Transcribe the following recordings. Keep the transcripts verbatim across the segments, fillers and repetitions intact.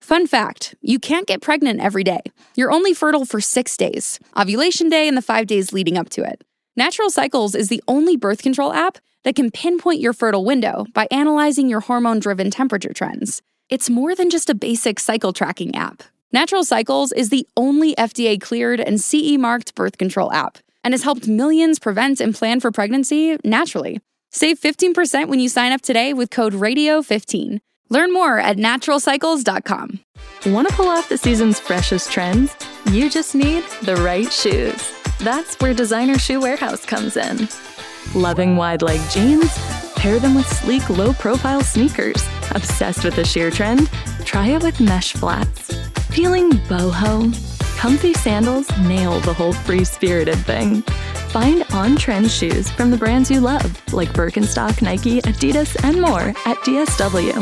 Fun fact, you can't get pregnant every day. You're only fertile for six days, ovulation day and the five days leading up to it. Natural Cycles is the only birth control app that can pinpoint your fertile window by analyzing your hormone-driven temperature trends. It's more than just a basic cycle tracking app. Natural Cycles is the only F D A-cleared and C E-marked birth control app and has helped millions prevent and plan for pregnancy naturally. Save fifteen percent when you sign up today with code radio fifteen. Learn more at natural cycles dot com. Want to pull off the season's freshest trends? You just need the right shoes. That's where Designer Shoe Warehouse comes in. Loving wide-leg jeans? Pair them with sleek, low-profile sneakers. Obsessed with the sheer trend? Try it with mesh flats. Feeling boho? Comfy sandals nail the whole free-spirited thing. Find on-trend shoes from the brands you love, like Birkenstock, Nike, Adidas, and more at D S W.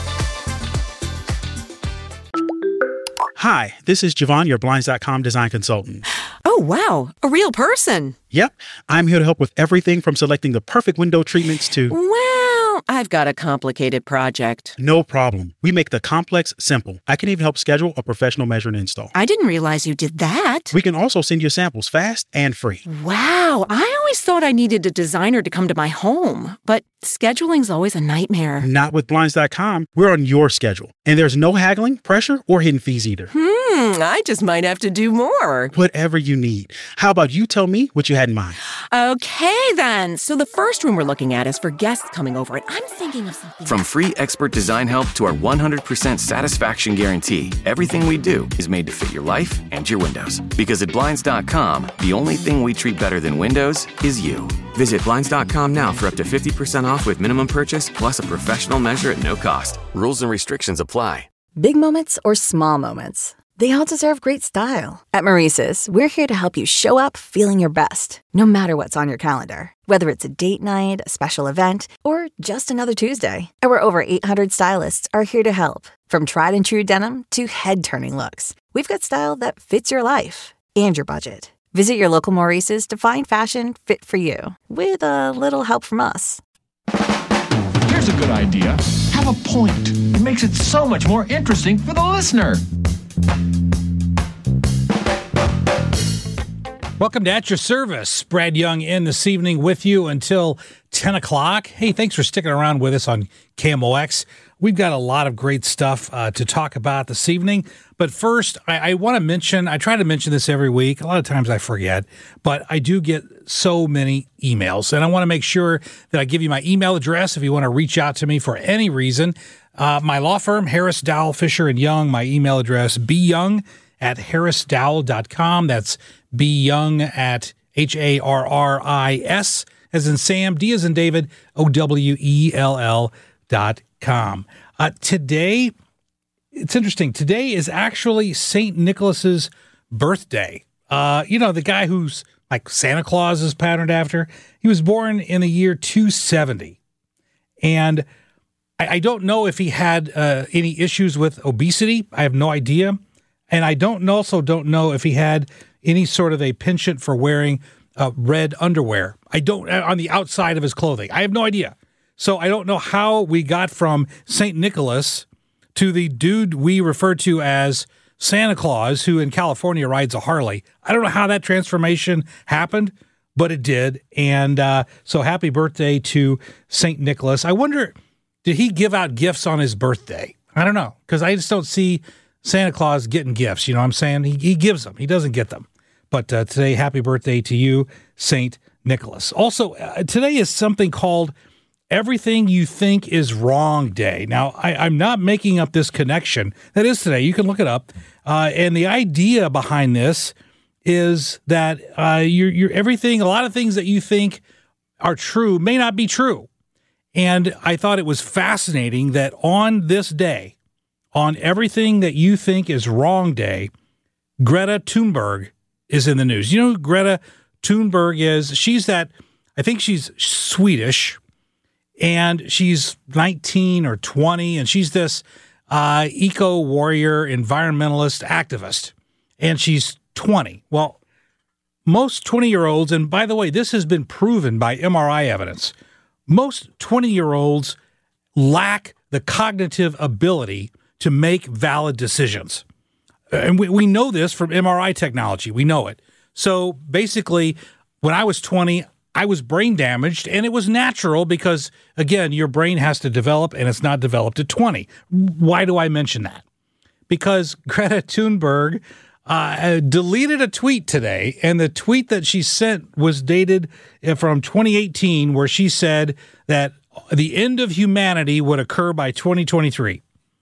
Hi, this is Javon, your Blinds dot com design consultant. Oh, wow. A real person. Yep. I'm here to help with everything from selecting the perfect window treatments to... Well, I've got a complicated project. No problem. We make the complex simple. I can even help schedule a professional measure and install. I didn't realize you did that. We can also send you samples fast and free. Wow. I always thought I needed a designer to come to my home, but scheduling's always a nightmare. Not with Blinds dot com. We're on your schedule. And there's no haggling, pressure, or hidden fees either. Hmm, I just might have to do more. Whatever you need. How about you tell me what you had in mind? Okay, then. So the first room we're looking at is for guests coming over, and I'm thinking of something... From free expert design help to our one hundred percent satisfaction guarantee, everything we do is made to fit your life and your windows. Because at Blinds dot com, the only thing we treat better than windows is you. Visit Blinds dot com now for up to fifty percent off with minimum purchase, plus a professional measure at no cost. Rules and restrictions apply. Big moments or small moments, they all deserve great style. At Maurice's, we're here to help you show up feeling your best, no matter what's on your calendar. Whether it's a date night, a special event, or just another Tuesday. Our over eight hundred stylists are here to help. From tried and true denim to head-turning looks, we've got style that fits your life and your budget. Visit your local Maurice's to find fashion fit for you, with a little help from us. Here's a good idea. Have a point. It makes it so much more interesting for the listener. Welcome to At Your Service. Brad Young in this evening with you until ten o'clock. Hey, thanks for sticking around with us on K M O X. We've got a lot of great stuff uh, to talk about this evening. But first, I, I want to mention, I try to mention this every week. A lot of times I forget, but I do get so many emails. And I want to make sure that I give you my email address if you want to reach out to me for any reason. Uh, my law firm, Harris, Dowell, Fisher and Young, my email address, byoung at harris dowell dot com. That's byoung at H A R R I S, as in Sam, D as in David, O W E L L dot com. Uh, today, it's interesting. Today is actually Saint Nicholas's birthday. Uh, you know, the guy who's like Santa Claus is patterned after. He was born in the year two seventy. And I, I don't know if he had uh, any issues with obesity. I have no idea. And I don't also don't know if he had any sort of a penchant for wearing uh, red underwear. I don't, on the outside of his clothing. I have no idea. So I don't know how we got from Saint Nicholas to the dude we refer to as Santa Claus, who in California rides a Harley. I don't know how that transformation happened, but it did. And uh, so happy birthday to Saint Nicholas. I wonder, did he give out gifts on his birthday? I don't know, because I just don't see Santa Claus getting gifts. You know what I'm saying? He, he gives them. He doesn't get them. But uh, today, happy birthday to you, Saint Nicholas. Also, uh, today is something called Everything You Think Is Wrong Day. Now, I, I'm not making up this connection. That is today. You can look it up. Uh, and the idea behind this is that uh, you're, you're everything, a lot of things that you think are true may not be true. And I thought it was fascinating that on this day, on Everything That You Think Is Wrong Day, Greta Thunberg is in the news. You know who Greta Thunberg is? She's that, I think she's Swedish, and she's nineteen or twenty, and she's this uh, eco-warrior, environmentalist activist, and she's twenty. Well, most twenty-year-olds, and by the way, this has been proven by M R I evidence, most twenty-year-olds lack the cognitive ability to make valid decisions. And we, we know this from M R I technology. We know it. So basically, when I was twenty, I was brain damaged, and it was natural because, again, your brain has to develop, and it's not developed at twenty. Why do I mention that? Because Greta Thunberg uh, deleted a tweet today, and the tweet that she sent was dated from twenty eighteen, where she said that the end of humanity would occur by twenty twenty-three.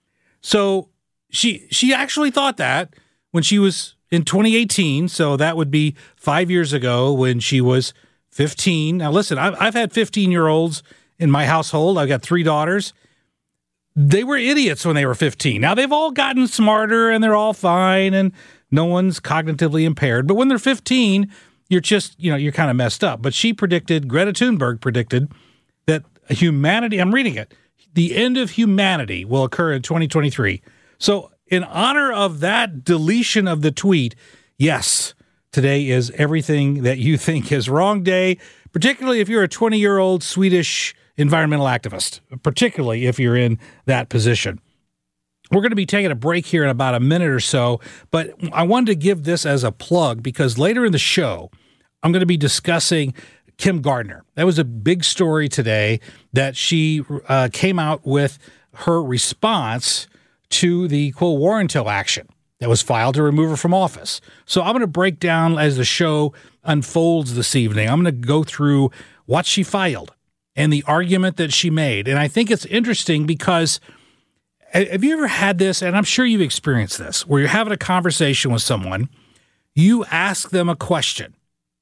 So she she actually thought that when she was in twenty eighteen, so that would be five years ago when she was fifteen. Now, listen, I've, I've had fifteen-year-olds in my household. I've got three daughters. They were idiots when they were fifteen. Now, they've all gotten smarter, and they're all fine, and no one's cognitively impaired. But when they're fifteen, you're just, you know, you're kind of messed up. But she predicted, Greta Thunberg predicted, that humanity, I'm reading it, the end of humanity will occur in twenty twenty-three. So in honor of that deletion of the tweet, yes, today is everything that you think is wrong day, particularly if you're a twenty-year-old Swedish environmental activist, particularly if you're in that position. We're going to be taking a break here in about a minute or so, but I wanted to give this as a plug because later in the show, I'm going to be discussing Kim Gardner. That was a big story today that she uh, came out with her response to the, quote, War Until action that was filed to remove her from office. So I'm going to break down as the show unfolds this evening. I'm going to go through what she filed and the argument that she made. And I think it's interesting because have you ever had this, and I'm sure you've experienced this, where you're having a conversation with someone, you ask them a question,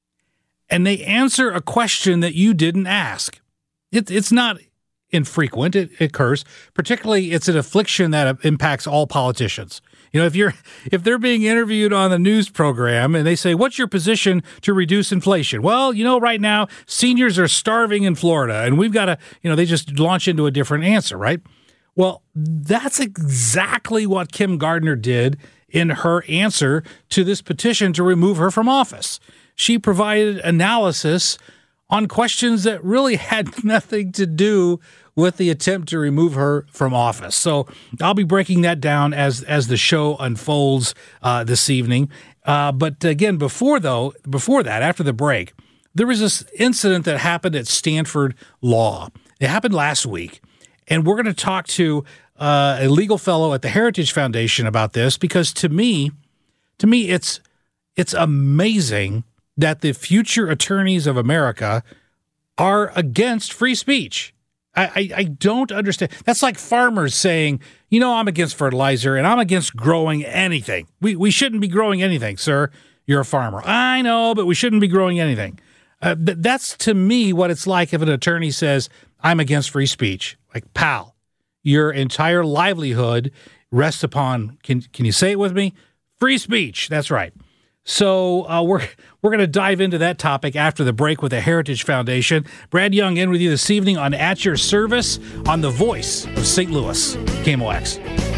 and they answer a question that you didn't ask. It, it's not infrequent. It, it occurs. Particularly, it's an affliction that impacts all politicians. You know, if you're if they're being interviewed on the news program and they say, "What's your position to reduce inflation?" Well, you know, right now seniors are starving in Florida, and we've got to, you know, they just launch into a different answer, right? Well, that's exactly what Kim Gardner did in her answer to this petition to remove her from office. She provided analysis on questions that really had nothing to do with the attempt to remove her from office. So I'll be breaking that down as as the show unfolds uh, this evening. Uh, but again, before though, before that, after the break, there was this incident that happened at Stanford Law. It happened last week, and we're going to talk to uh, a legal fellow at the Heritage Foundation about this because to me, to me, it's it's amazing that the future attorneys of America are against free speech. I, I, I don't understand. That's like farmers saying, you know, I'm against fertilizer and I'm against growing anything. We we shouldn't be growing anything, sir. You're a farmer. I know, but we shouldn't be growing anything. Uh, th- that's, to me, what it's like if an attorney says, I'm against free speech. Like, pal, your entire livelihood rests upon, can can you say it with me? Free speech. That's right. So uh, we're we're going to dive into that topic after the break with the Heritage Foundation. Brad Young in with you this evening on At Your Service on the voice of Saint Louis, K M O X.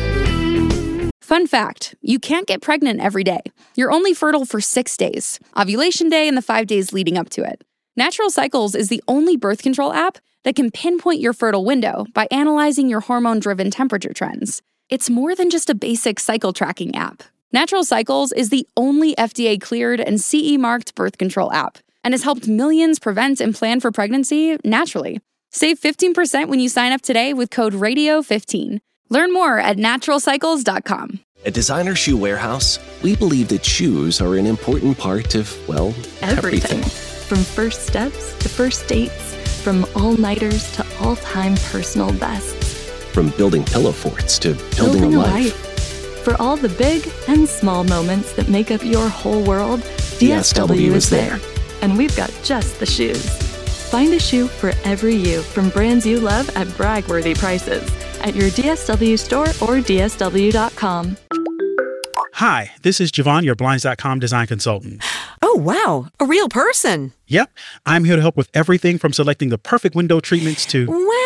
Fun fact, you can't get pregnant every day. You're only fertile for six days, ovulation day and the five days leading up to it. Natural Cycles is the only birth control app that can pinpoint your fertile window by analyzing your hormone-driven temperature trends. It's more than just a basic cycle tracking app. Natural Cycles is the only F D A-cleared and C E-marked birth control app and has helped millions prevent and plan for pregnancy naturally. Save fifteen percent when you sign up today with code radio fifteen. Learn more at natural cycles dot com. At Designer Shoe Warehouse, we believe that shoes are an important part of, well, everything. Everything. From first steps to first dates, from all-nighters to all-time personal bests. From building pillow forts to building, Building a a life. life. For all the big and small moments that make up your whole world, D S W is there. And we've got just the shoes. Find a shoe for every you from brands you love at brag-worthy prices at your D S W store or D S W dot com. Hi, this is Javon, your Blinds dot com design consultant. Oh, wow. A real person. Yep, I'm here to help with everything from selecting the perfect window treatments to... Wow.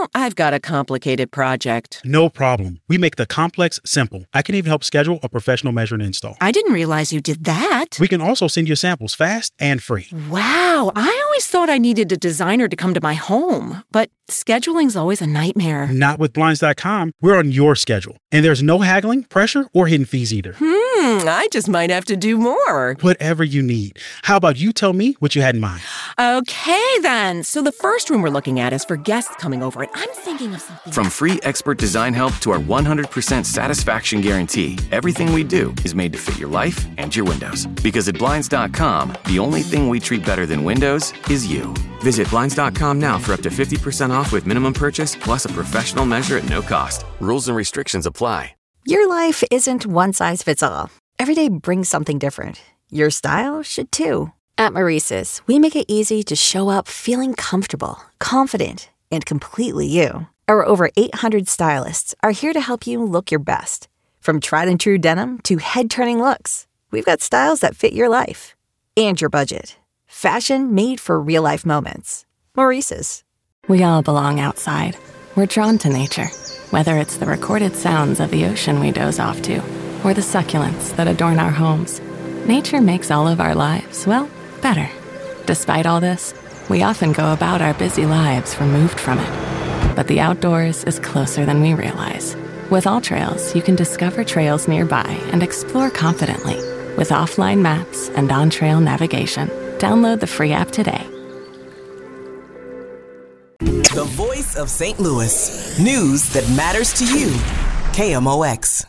Well, I've got a complicated project. No problem. We make the complex simple. I can even help schedule a professional measure and install. I didn't realize you did that. We can also send you samples fast and free. Wow, I always thought I needed a designer to come to my home, but scheduling's always a nightmare. Not with Blinds dot com. We're on your schedule. And there's no haggling, pressure, or hidden fees either. Hmm, I just might have to do more. Whatever you need. How about you tell me what you had in mind? Okay, then. So the first room we're looking at is for guests coming over, and I'm thinking of something. From free expert design help to our one hundred percent satisfaction guarantee, everything we do is made to fit your life and your windows. Because at Blinds dot com, the only thing we treat better than windows is you. Visit Blinds dot com now for up to fifty percent off with minimum purchase plus a professional measure at no cost. Rules and restrictions apply. Your life isn't one size fits all. Every day brings something different. Your style should too. At Maurice's, we make it easy to show up feeling comfortable, confident, and completely you. Our over eight hundred stylists are here to help you look your best. From tried and true denim to head-turning looks, we've got styles that fit your life and your budget. Fashion made for real-life moments. Maurice's. We all belong outside. We're drawn to nature, whether it's the recorded sounds of the ocean we doze off to, or the succulents that adorn our homes. Nature makes all of our lives, well, better. Despite all this, we often go about our busy lives removed from it. But the outdoors is closer than we realize. With AllTrails, you can discover trails nearby and explore confidently. With offline maps and on-trail navigation, download the free app today. The voice of Saint Louis. News that matters to you. K M O X.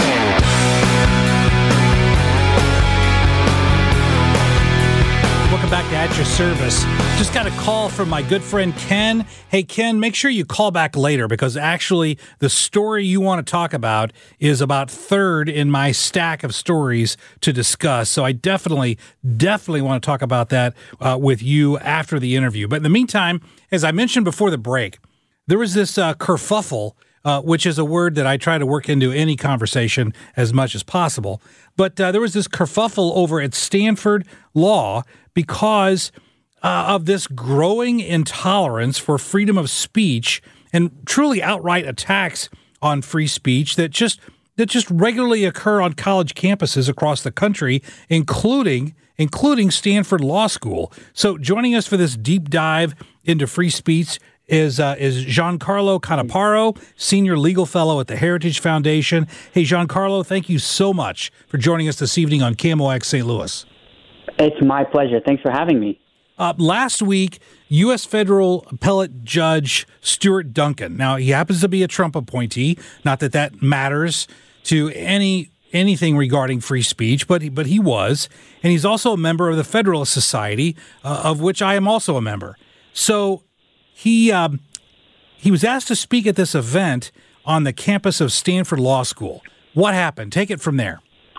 Welcome back to At Your Service. Just got a call from my good friend Ken. Hey, Ken, make sure you call back later because actually the story you want to talk about is about third in my stack of stories to discuss. So I definitely, definitely want to talk about that uh, with you after the interview. But in the meantime, as I mentioned before the break, there was this uh, kerfuffle, uh, which is a word that I try to work into any conversation as much as possible. But uh, there was this kerfuffle over at Stanford Law because uh, of this growing intolerance for freedom of speech and truly outright attacks on free speech that just that just regularly occur on college campuses across the country, including including Stanford Law School. So joining us for this deep dive into free speech is uh, is Giancarlo Canaparo, Senior Legal Fellow at the Heritage Foundation. Hey, Giancarlo, thank you so much for joining us this evening on K M O X Saint Louis. It's my pleasure. Thanks for having me. Uh, last week, U S Federal Appellate Judge Stuart Duncan, now he happens to be a Trump appointee, not that that matters to any anything regarding free speech, but he, but he was, and he's also a member of the Federalist Society, uh, of which I am also a member. So he um, he was asked to speak at this event on the campus of Stanford Law School. What happened? Take it from there.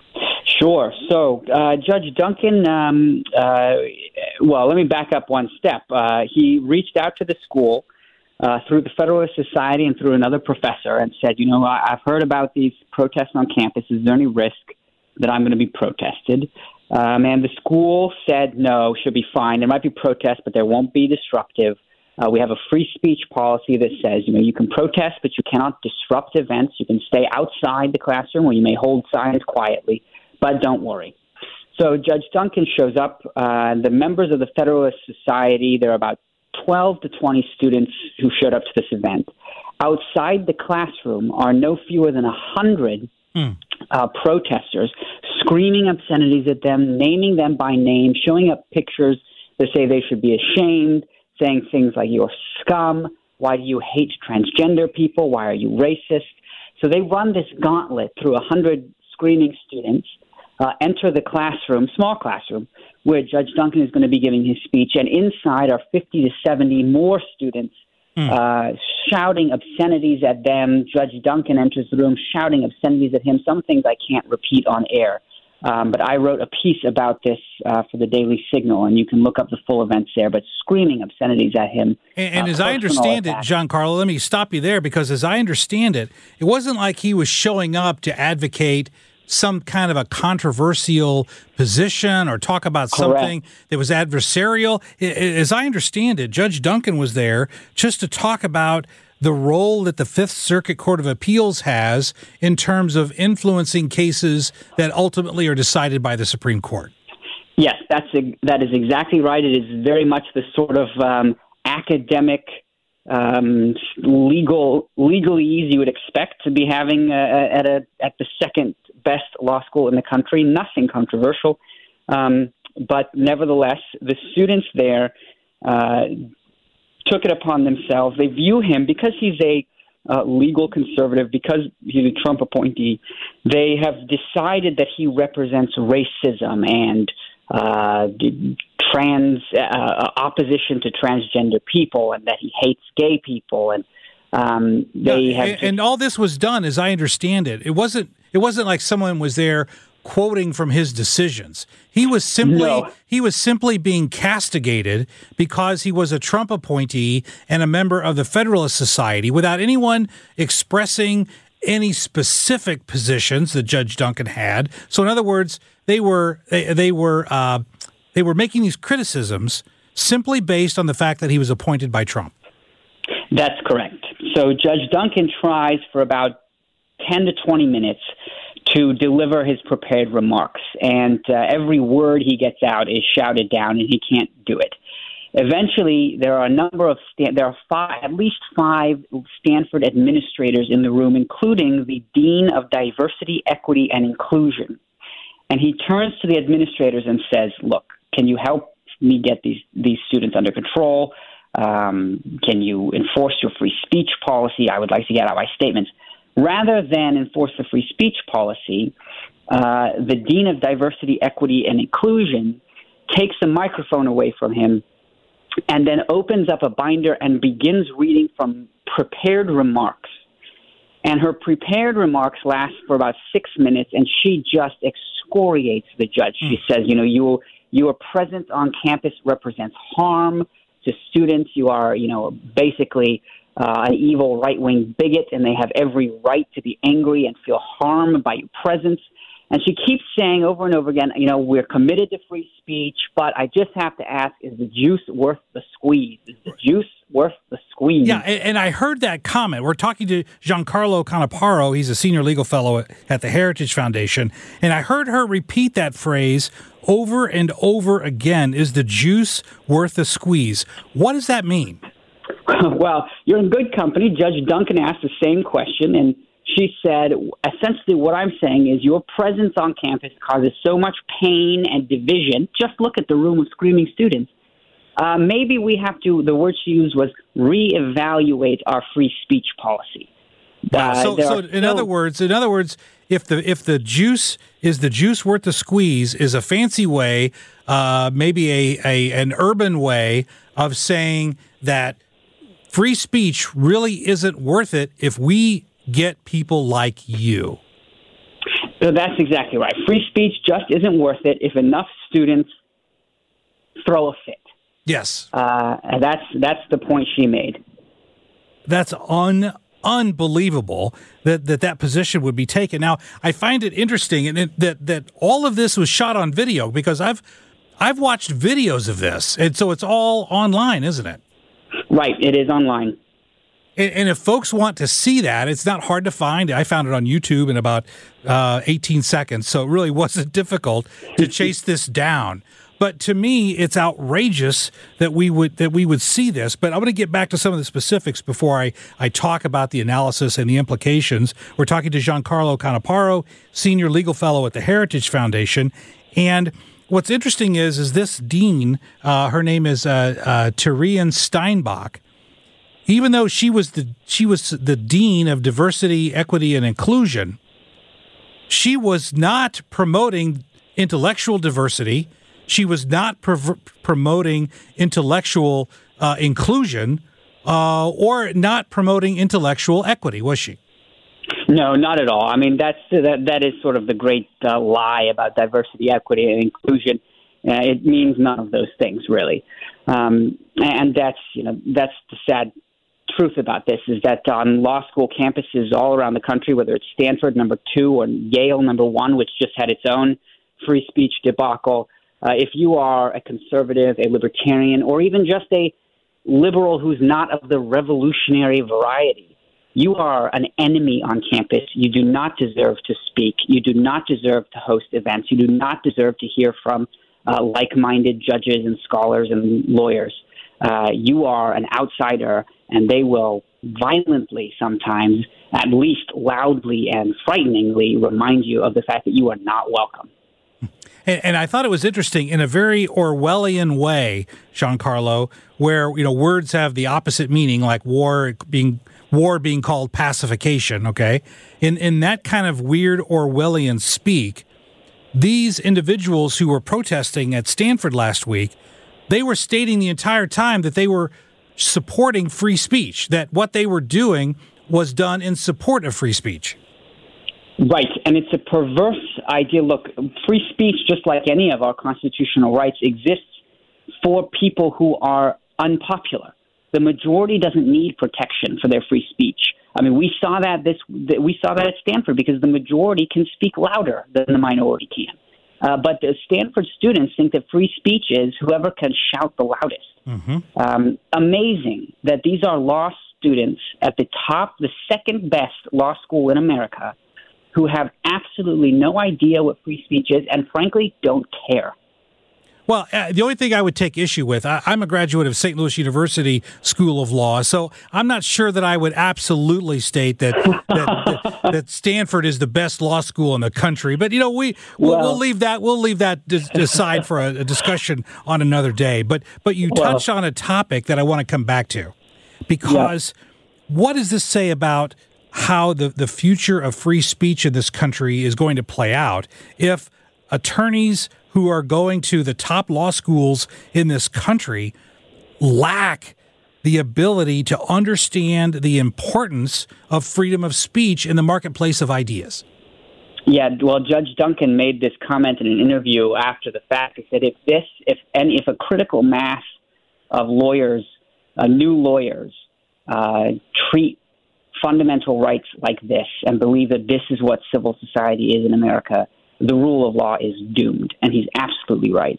Sure. So uh, Judge Duncan, um, uh, well, let me back up one step. Uh, he reached out to the school uh, through the Federalist Society and through another professor and said, you know, I've heard about these protests on campus. Is there any risk that I'm going to be protested? Um, and the school said, no, should be fine. There might be protests, but there won't be disruptive. Uh, we have a free speech policy that says, you know, you can protest, but you cannot disrupt events. You can stay outside the classroom where you may hold signs quietly, but don't worry. So Judge Duncan shows up. Uh, the members of the Federalist Society, there are about twelve to twenty students who showed up to this event. Outside the classroom are no fewer than one hundred mm. uh, protesters screaming obscenities at them, naming them by name, showing up pictures that say they should be ashamed, saying things like, you're scum, why do you hate transgender people, why are you racist? So they run this gauntlet through one hundred screaming students, uh, enter the classroom, small classroom, where Judge Duncan is going to be giving his speech, and inside are fifty to seventy more students mm. uh, shouting obscenities at them. Judge Duncan enters the room shouting obscenities at him, some things I can't repeat on air. Um, but I wrote a piece about this uh, for the Daily Signal, and you can look up the full events there, but screaming obscenities at him. And, and uh, as I understand attack. it, Giancarlo, let me stop you there, because as I understand it, it wasn't like he was showing up to advocate some kind of a controversial position or talk about Correct. something that was adversarial. As I understand it, Judge Duncan was there just to talk about the role that the Fifth Circuit Court of Appeals has in terms of influencing cases that ultimately are decided by the Supreme Court. Yes, that's that is exactly right. It is very much the sort of um, academic, um, legal legalese you would expect to be having uh, at a at the second best law school in the country. Nothing controversial, um, but nevertheless, the students there uh, took it upon themselves. They view him because he's a uh, legal conservative, because he's a Trump appointee. They have decided that he represents racism and uh, trans uh, opposition to transgender people, and that he hates gay people, and um, they yeah, have. And, just, and all this was done, as I understand it, it wasn't. It wasn't like someone was there quoting from his decisions. He was simply no. he was simply being castigated because he was a Trump appointee and a member of the Federalist Society, without anyone expressing any specific positions that Judge Duncan had. So, in other words, they were they, they were uh, they were making these criticisms simply based on the fact that he was appointed by Trump. That's correct. So, Judge Duncan tries for about ten to twenty minutes to deliver his prepared remarks, and uh, every word he gets out is shouted down, and he can't do it. Eventually, there are a number of Stan- there are five, at least five Stanford administrators in the room, including the Dean of Diversity, Equity, and Inclusion. And he turns to the administrators and says, "Look, can you help me get these these students under control? Um, can you enforce your free speech policy? I would like to get out my statements." Rather than enforce the free speech policy, uh, the Dean of Diversity, Equity, and Inclusion takes the microphone away from him and then opens up a binder and begins reading from prepared remarks. And her prepared remarks last for about six minutes, and she just excoriates the judge. She says, you know, you, your presence on campus represents harm to students. You are, you know, basically Uh, an evil right-wing bigot, and they have every right to be angry and feel harmed by your presence. And she keeps saying over and over again, you know, we're committed to free speech, but I just have to ask, is the juice worth the squeeze? Is the juice worth the squeeze? Yeah, and, and I heard that comment. We're talking to Giancarlo Canaparo. He's a senior legal fellow at, at the Heritage Foundation, and I heard her repeat that phrase over and over again, is the juice worth the squeeze? What does that mean? Well, you're in good company. Judge Duncan asked the same question, and she said, essentially what I'm saying is your presence on campus causes so much pain and division. Just look at the room of screaming students. Uh, maybe we have to, the word she used was reevaluate our free speech policy. Wow. Uh, so, so in other words, in other words, if the if the juice is the juice worth the squeeze is a fancy way, uh, maybe a, a an urban way of saying that free speech really isn't worth it if we get people like you. So that's exactly right. Free speech just isn't worth it if enough students throw a fit. Yes. Uh, and that's that's the point she made. That's un unbelievable that, that that position would be taken. Now, I find it interesting and it, that that all of this was shot on video, because I've I've watched videos of this, and so it's all online, isn't it? Right, it is online. And, and if folks want to see that, it's not hard to find. I found it on YouTube in about uh, eighteen seconds, so it really wasn't difficult to chase this down. But to me, it's outrageous that we would that we would see this. But I'm going to get back to some of the specifics before I, I talk about the analysis and the implications. We're talking to Giancarlo Canaparo, senior legal fellow at the Heritage Foundation. And what's interesting is, is this dean, uh, her name is uh, uh, Tyrian Steinbach. Even though she was the she was the dean of diversity, equity, and inclusion, she was not promoting intellectual diversity. She was not pr- promoting intellectual uh, inclusion, uh, or not promoting intellectual equity, was she? No, not at all. I mean, that's that that is sort of the great uh, lie about diversity, equity, and inclusion. Uh, it means none of those things, really. Um, and that's, you know, that's the sad truth about this, is that on law school campuses all around the country, whether it's Stanford number two or Yale number one, which just had its own free speech debacle, uh, if you are a conservative, a libertarian, or even just a liberal who's not of the revolutionary variety. You are an enemy on campus. You do not deserve to speak. You do not deserve to host events. You do not deserve to hear from uh, like-minded judges and scholars and lawyers. Uh, you are an outsider, and they will violently sometimes, at least loudly and frighteningly, remind you of the fact that you are not welcome. And, and I thought it was interesting in a very Orwellian way, Giancarlo, where, you know, words have the opposite meaning, like war being war being called pacification, okay? In in that kind of weird Orwellian speak, these individuals who were protesting at Stanford last week, they were stating the entire time that they were supporting free speech, that what they were doing was done in support of free speech. Right, and it's a perverse idea. Look, free speech, just like any of our constitutional rights, exists for people who are unpopular. The majority doesn't need protection for their free speech. I mean, we saw that this we saw that at Stanford because the majority can speak louder than the minority can. Uh, but the Stanford students think that free speech is whoever can shout the loudest. Mm-hmm. Um, amazing that these are law students at the top, the second best law school in America, who have absolutely no idea what free speech is and, frankly, don't care. Well, uh, the only thing I would take issue with, I, I'm a graduate of Saint Louis University School of Law, so I'm not sure that I would absolutely state that that, that, that Stanford is the best law school in the country. But, you know, we, we'll, well, we'll leave that we'll leave that d- aside for a, a discussion on another day. But but you well, touched on a topic that I want to come back to, because yeah. what does this say about how the, the future of free speech in this country is going to play out if attorneys who are going to the top law schools in this country lack the ability to understand the importance of freedom of speech in the marketplace of ideas? Yeah, well, Judge Duncan made this comment in an interview after the fact. He said if this, if any, if a critical mass of lawyers, uh, new lawyers, uh, treat fundamental rights like this and believe that this is what civil society is in America, the rule of law is doomed. And he's absolutely right.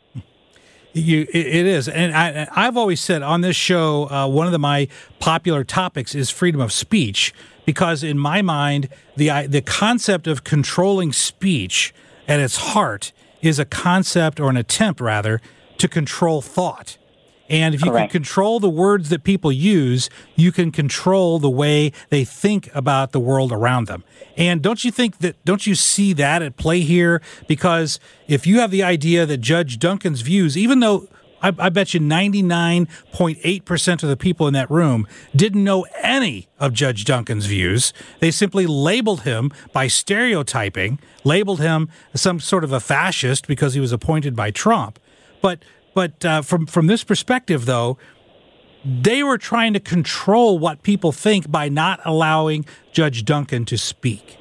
You, it is. And I, I've always said on this show, uh, one of the, my popular topics is freedom of speech, because in my mind, the the concept of controlling speech at its heart is a concept, or an attempt rather, to control thought. And if you Correct. can control the words that people use, you can control the way they think about the world around them. And don't you think that, don't you see that at play here? Because if you have the idea that Judge Duncan's views, even though I, I bet you ninety-nine point eight percent of the people in that room didn't know any of Judge Duncan's views, they simply labeled him by stereotyping, labeled him some sort of a fascist because he was appointed by Trump. But But uh, from from this perspective, though, they were trying to control what people think by not allowing Judge Duncan to speak.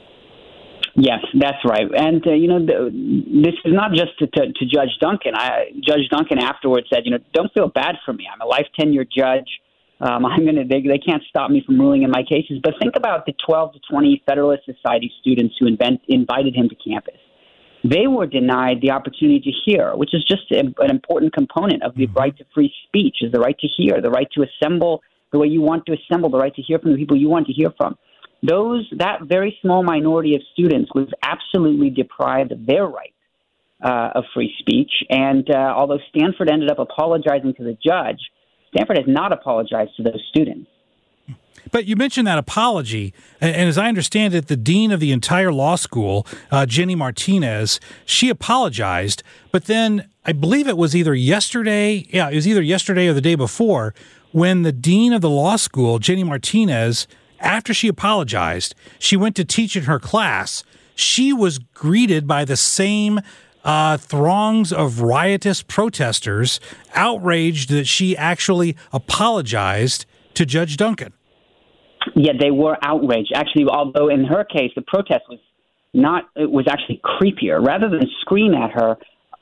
Yes, that's right. And, uh, you know, the, this is not just to, to, to Judge Duncan. I, Judge Duncan afterwards said, you know, don't feel bad for me. I'm a life tenure judge. Um, I'm gonna. They, they can't stop me from ruling in my cases. But think about the twelve to twenty Federalist Society students who invent, invited him to campus. They were denied the opportunity to hear, which is just a, an important component of the mm-hmm. right to free speech, is the right to hear, the right to assemble the way you want to assemble, the right to hear from the people you want to hear from. Those, that very small minority of students was absolutely deprived of their right uh, of free speech. And uh, although Stanford ended up apologizing to the judge, Stanford has not apologized to those students. But you mentioned that apology, and as I understand it, the dean of the entire law school, uh, Jenny Martinez, she apologized, but then I believe it was either yesterday, yeah, it was either yesterday or the day before, when the dean of the law school, Jenny Martinez, after she apologized, she went to teach in her class. She was greeted by the same uh, throngs of riotous protesters, outraged that she actually apologized to Judge Duncan. Yeah, they were outraged. Actually, although in her case, the protest was not, it was actually creepier. Rather than scream at her,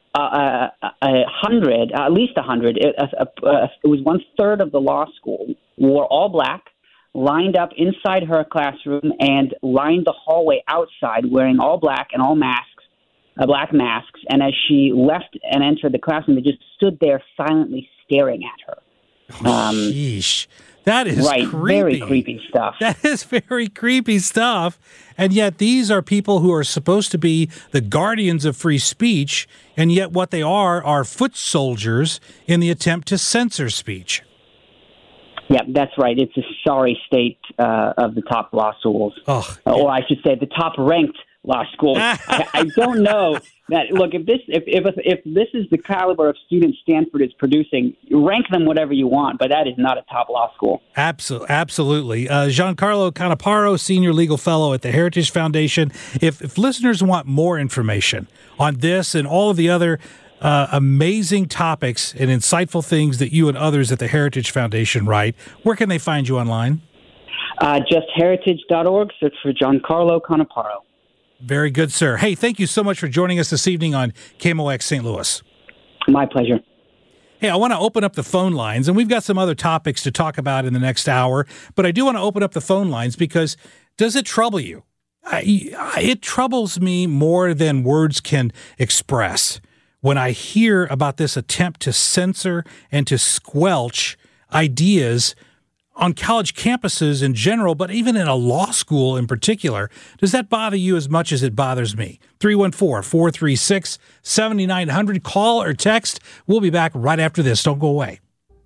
uh, a, a hundred, uh, at least a hundred, it, uh, uh, it was one third of the law school wore all black, lined up inside her classroom and lined the hallway outside wearing all black and all masks, uh, black masks. And as she left and entered the classroom, they just stood there silently staring at her. Um, Sheesh. That is right, creepy. Very creepy stuff. That is very creepy stuff. And yet these are people who are supposed to be the guardians of free speech, and yet what they are are foot soldiers in the attempt to censor speech. Yeah, that's right. It's a sorry state uh, of the top law schools. Oh, yeah. Or I should say the top-ranked law schools. I, I don't know that. Look, if this if, if if this is the caliber of students Stanford is producing, rank them whatever you want, but that is not a top law school. Absolutely, absolutely. Uh, Giancarlo Canaparo, senior legal fellow at the Heritage Foundation. If if listeners want more information on this and all of the other uh, amazing topics and insightful things that you and others at the Heritage Foundation write, where can they find you online? Uh, just heritage dot org. Search for Giancarlo Canaparo. Very good, sir. Hey, thank you so much for joining us this evening on K M O X Saint Louis. My pleasure. Hey, I want to open up the phone lines, and we've got some other topics to talk about in the next hour, but I do want to open up the phone lines because does it trouble you? I, it troubles me more than words can express when I hear about this attempt to censor and to squelch ideas on college campuses in general, but even in a law school in particular. Does that bother you as much as it bothers me? three one four, four three six, seven nine zero zero. Call or text. We'll be back right after this. Don't go away.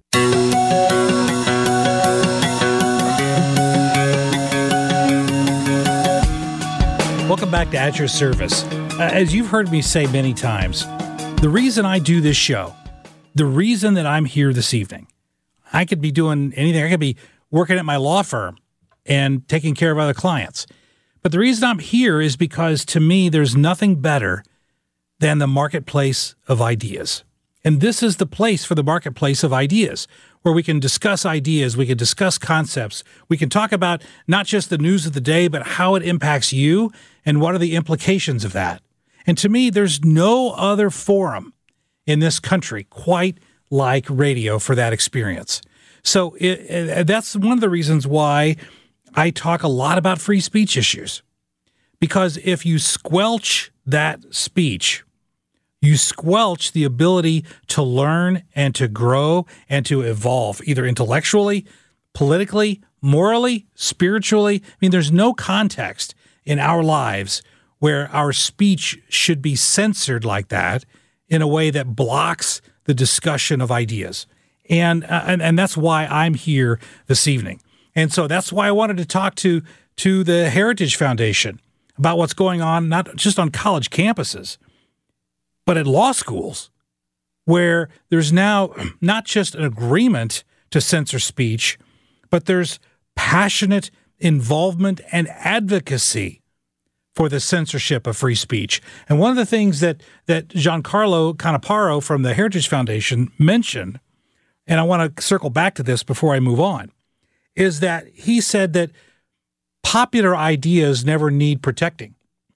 Welcome back to At Your Service. Uh, as you've heard me say many times, the reason I do this show, the reason that I'm here this evening, I could be doing anything. I could be working at my law firm and taking care of other clients. But the reason I'm here is because, to me, there's nothing better than the marketplace of ideas. And this is the place for the marketplace of ideas, where we can discuss ideas, we can discuss concepts, we can talk about not just the news of the day, but how it impacts you and what are the implications of that. And to me, there's no other forum in this country quite like radio for that experience. So it, it, that's one of the reasons why I talk a lot about free speech issues. Because if you squelch that speech, you squelch the ability to learn and to grow and to evolve, either intellectually, politically, morally, spiritually. I mean, there's no context in our lives where our speech should be censored like that in a way that blocks the discussion of ideas. And, uh, and and that's why I'm here this evening. And so that's why I wanted to talk to, to the Heritage Foundation about what's going on, not just on college campuses, but at law schools, where there's now not just an agreement to censor speech, but there's passionate involvement and advocacy for the censorship of free speech. And one of the things that, that Giancarlo Canaparo from the Heritage Foundation mentioned, and I want to circle back to this before I move on, is that he said that popular ideas never need protecting.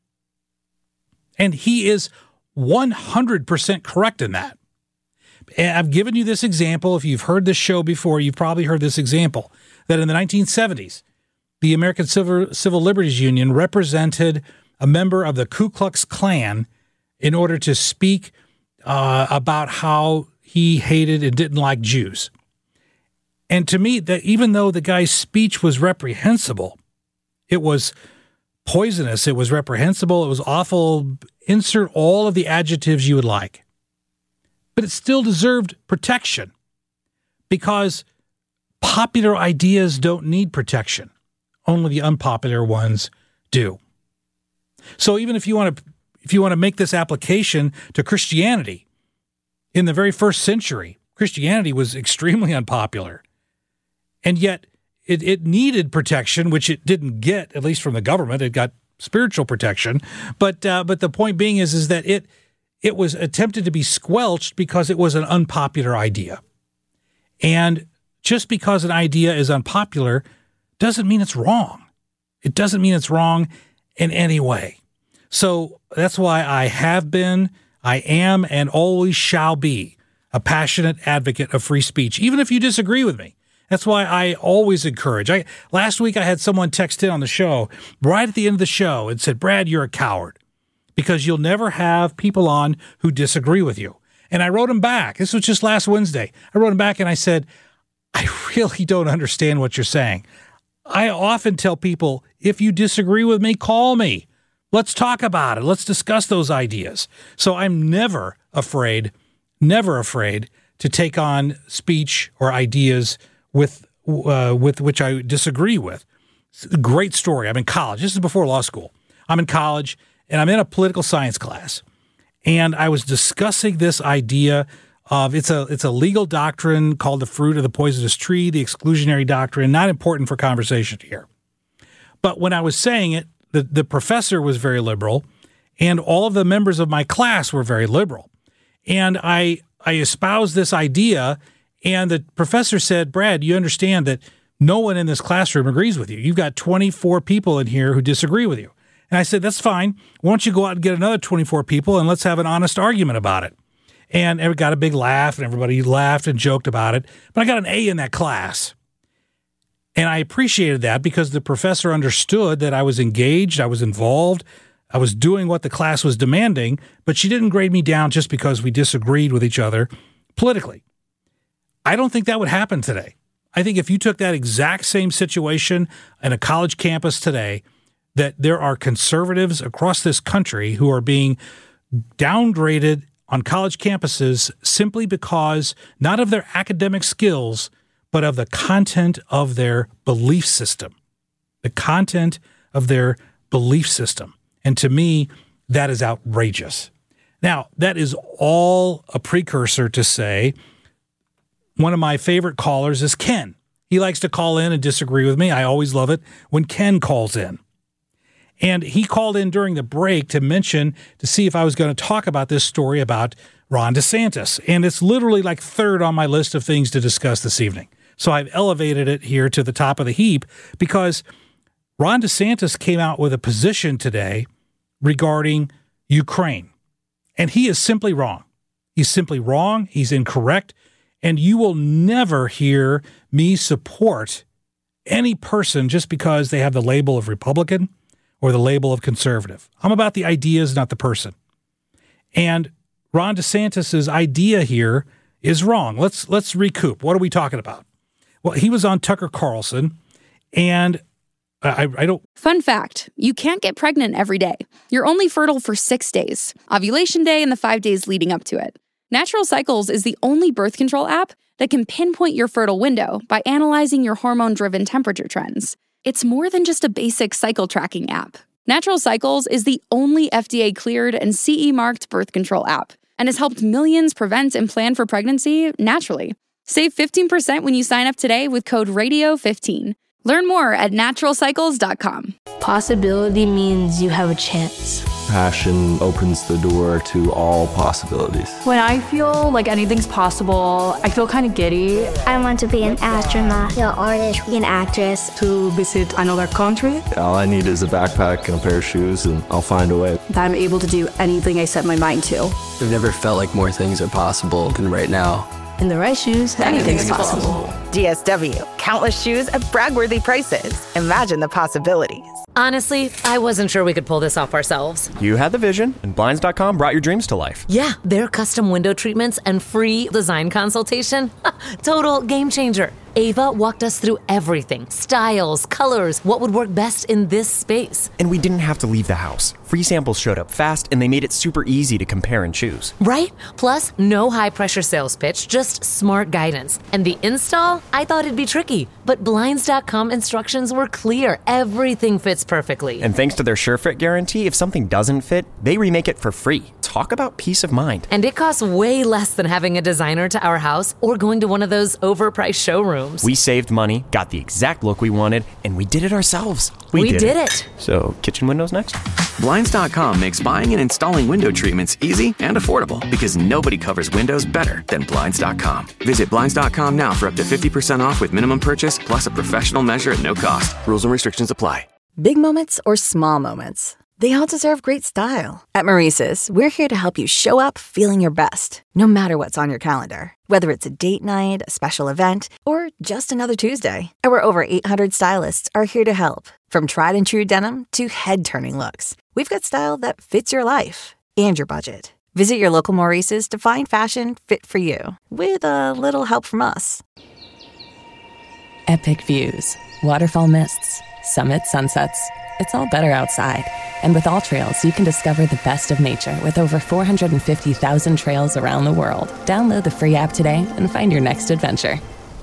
And he is one hundred percent correct in that. And I've given you this example. If you've heard this show before, you've probably heard this example, that in the nineteen seventies, the American Civil, Civil Liberties Union represented a member of the Ku Klux Klan in order to speak uh, about how he hated and didn't like Jews. And to me, that even though the guy's speech was reprehensible, it was poisonous, it was reprehensible, it was awful, insert all of the adjectives you would like. But it still deserved protection because popular ideas don't need protection. Only the unpopular ones do. So even if you want to if you want to make this application to Christianity, in the very first century, Christianity was extremely unpopular. And yet it, it needed protection, which it didn't get, at least from the government. It got spiritual protection. But uh, but the point being is, is that it it was attempted to be squelched because it was an unpopular idea. And just because an idea is unpopular doesn't mean it's wrong. It doesn't mean it's wrong in any way. So that's why I have been, I am, and always shall be a passionate advocate of free speech, even if you disagree with me. That's why I always encourage. I last week I had someone text in on the show right at the end of the show and said, "Brad, you're a coward because you'll never have people on who disagree with you." And I wrote him back. This was just last Wednesday. I wrote him back and I said, I really don't understand what you're saying. I often tell people, if you disagree with me, call me. Let's talk about it. Let's discuss those ideas. So I'm never afraid, never afraid to take on speech or ideas with uh, with which I disagree with. Great story. I'm in college. This is before law school. I'm in college, and I'm in a political science class. And I was discussing this idea of it's a it's a legal doctrine called the fruit of the poisonous tree, the exclusionary doctrine, not important for conversation here. But when I was saying it, the, the professor was very liberal, and all of the members of my class were very liberal. And I I espoused this idea, and the professor said, Brad, you understand that no one in this classroom agrees with you. You've got twenty-four people in here who disagree with you. And I said, that's fine. Why don't you go out and get another twenty-four people, and let's have an honest argument about it. And it got a big laugh, and everybody laughed and joked about it. But I got an A in that class. And I appreciated that because the professor understood that I was engaged, I was involved, I was doing what the class was demanding, but she didn't grade me down just because we disagreed with each other politically. I don't think that would happen today. I think if you took that exact same situation in a college campus today, that there are conservatives across this country who are being downgraded on college campuses simply because not of their academic skills, but of the content of their belief system. The content of their belief system. And to me, that is outrageous. Now, that is all a precursor to say, one of my favorite callers is Ken. He likes to call in and disagree with me. I always love it when Ken calls in. And he called in during the break to mention, to see if I was going to talk about this story about Ron DeSantis. And it's literally like third on my list of things to discuss this evening. So I've elevated it here to the top of the heap because Ron DeSantis came out with a position today regarding Ukraine. And he is simply wrong. He's simply wrong. He's incorrect. And you will never hear me support any person just because they have the label of Republican or the label of conservative. I'm about the ideas, not the person. And Ron DeSantis's idea here is wrong. Let's let's recoup. What are we talking about? Well, he was on Tucker Carlson, and I, I don't... Fun fact, you can't get pregnant every day. You're only fertile for six days, ovulation day and the five days leading up to it. Natural Cycles is the only birth control app that can pinpoint your fertile window by analyzing your hormone-driven temperature trends. It's more than just a basic cycle tracking app. Natural Cycles is the only F D A-cleared and C E-marked birth control app and has helped millions prevent and plan for pregnancy naturally. Save fifteen percent when you sign up today with code radio fifteen. Learn more at natural cycles dot com. Possibility means you have a chance. Passion opens the door to all possibilities. When I feel like anything's possible, I feel kind of giddy. I want to be an astronaut, an artist, an actress. To visit another country. All I need is a backpack and a pair of shoes, and I'll find a way. That I'm able to do anything I set my mind to. I've never felt like more things are possible than right now. In the right shoes, anything's possible. D S W. Countless shoes at brag-worthy prices. Imagine the possibilities. Honestly, I wasn't sure we could pull this off ourselves. You had the vision, and Blinds dot com brought your dreams to life. Yeah, their custom window treatments and free design consultation. Total game changer. Ava walked us through everything. Styles, colors, what would work best in this space. And we didn't have to leave the house. Free samples showed up fast, and they made it super easy to compare and choose. Right? Plus, no high-pressure sales pitch, just smart guidance. And the install? I thought it'd be tricky. But Blinds dot com instructions were clear. Everything fits perfectly. And thanks to their SureFit guarantee, if something doesn't fit, they remake it for free. Talk about peace of mind. And it costs way less than having a designer to our house or going to one of those overpriced showrooms. We saved money, got the exact look we wanted, and we did it ourselves. We, we did, did it. it. So, kitchen windows next? Blinds dot com makes buying and installing window treatments easy and affordable because nobody covers windows better than Blinds dot com. Visit Blinds dot com now for up to fifty percent off with minimum purchase plus a professional measure at no cost. Rules and restrictions apply. Big moments or small moments, they all deserve great style. At Maurice's, we're here to help you show up feeling your best, no matter what's on your calendar. Whether it's a date night, a special event, or just another Tuesday, our over eight hundred stylists are here to help. From tried and true denim to head-turning looks, we've got style that fits your life and your budget. Visit your local Maurice's to find fashion fit for you, with a little help from us. Epic views, waterfall mists, summit sunsets. It's all better outside. And with All Trails, you can discover the best of nature with over four hundred fifty thousand trails around the world. Download the free app today and find your next adventure.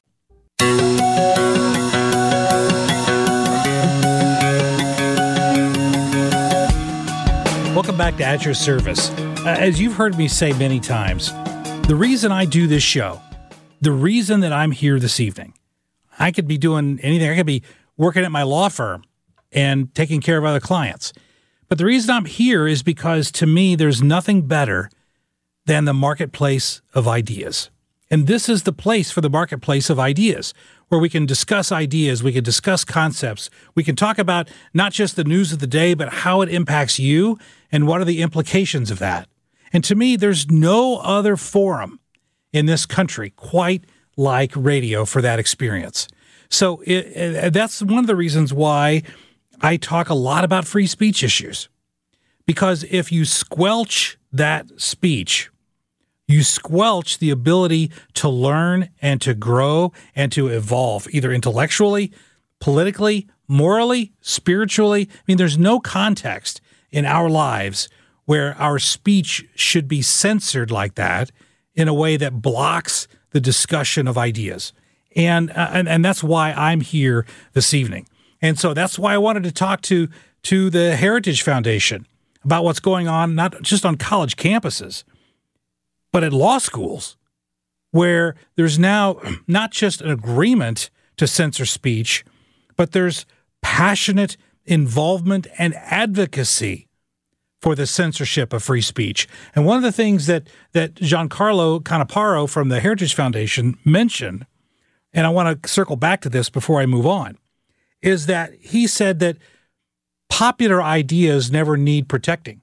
Welcome back to At Your Service. Uh, as you've heard me say many times, the reason I do this show, the reason that I'm here this evening, I could be doing anything. I could be working at my law firm and taking care of other clients. But the reason I'm here is because, to me, there's nothing better than the marketplace of ideas. And this is the place for the marketplace of ideas, where we can discuss ideas, we can discuss concepts, we can talk about not just the news of the day, but how it impacts you and what are the implications of that. And to me, there's no other forum in this country quite like radio for that experience. So it, it, that's one of the reasons why I talk a lot about free speech issues. Because if you squelch that speech, you squelch the ability to learn and to grow and to evolve, either intellectually, politically, morally, spiritually. I mean, there's no context in our lives where our speech should be censored like that in a way that blocks the discussion of ideas. And, uh, and and that's why I'm here this evening. And so that's why I wanted to talk to, to the Heritage Foundation about what's going on, not just on college campuses, but at law schools, where there's now not just an agreement to censor speech, but there's passionate involvement and advocacy for the censorship of free speech. And one of the things that, that Giancarlo Canaparo from the Heritage Foundation mentioned, and I want to circle back to this before I move on, is that he said that popular ideas never need protecting.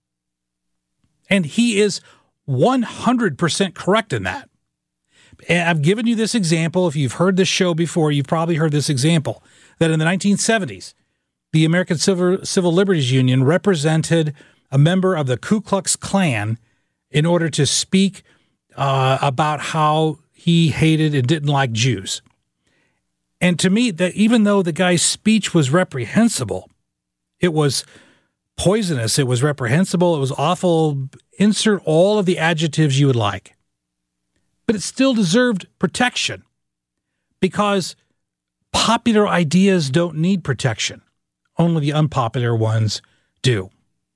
And he is one hundred percent correct in that. And I've given you this example. If you've heard this show before, you've probably heard this example, that in the nineteen seventies, the American Civil, Civil Liberties Union represented a member of the Ku Klux Klan in order to speak uh, about how he hated and didn't like Jews. And to me, that even though the guy's speech was reprehensible, it was poisonous, it was reprehensible, it was awful, insert all of the adjectives you would like. But it still deserved protection because popular ideas don't need protection. Only the unpopular ones do.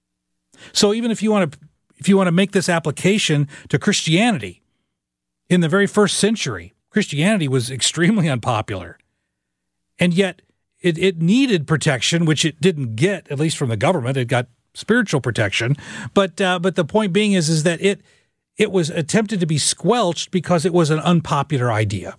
So even if you want to if you want to make this application to Christianity, in the very first century, Christianity was extremely unpopular. And yet it, it needed protection, which it didn't get, at least from the government. It got spiritual protection. But uh, but the point being is, is that it it was attempted to be squelched because it was an unpopular idea.